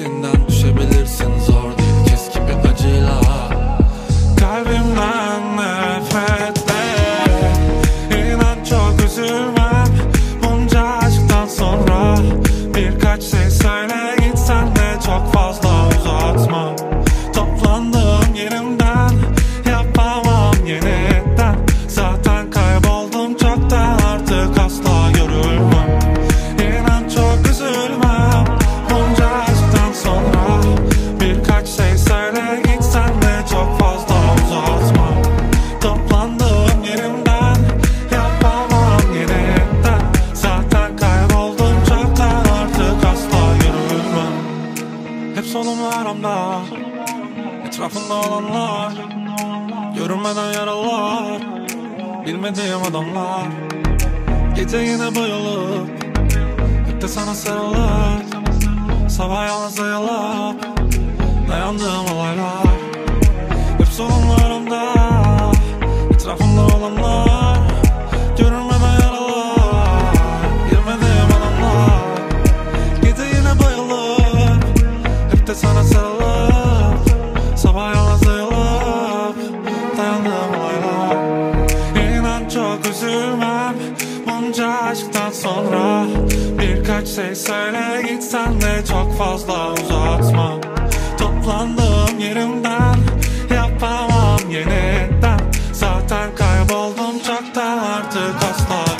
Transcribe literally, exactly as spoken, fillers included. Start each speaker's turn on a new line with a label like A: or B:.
A: içinden düşebilirsin, zor değil, keskin bir acıyla. Kalbimden nefretle, inan çok üzülmem bunca aşktan sonra. Birkaç şey söyle gitsen de çok fazla uzatma. Toplandığım yerimden yapamam yeniden. Zaten kayboldum çoktan, artık asla görülmem. İnan çok üzülmem bunca aşktan sonra. Birkaç şey söyle gitsen de çok fazla uzatma. Toplandığım yerimden yapamam yeniden. Zaten kayboldum çoktan, artık asla görülmem. Hep solumlarımda, etrafında olanlar, görünmeden yaralar, bilmediğim adamlar. Gece yine bayılıp hep de sana sarılır, sabah yalnız ayılıp dayandığım olaylar. Hep sorunlarımda, etrafımda olanlar, görünmeden yaralar, bilmediğim adamlar. Gece yine bayılıp hep de sana sarılıp, sabah yalnız ayılıp dayandığım olaylar. İnan çok üzülmem bunca aşktan sonra. Birkaç şey söyle gitsen de çok fazla uzatma. Toplandığım yerimden yapamam yeniden. Zaten kayboldum çoktan, artık asla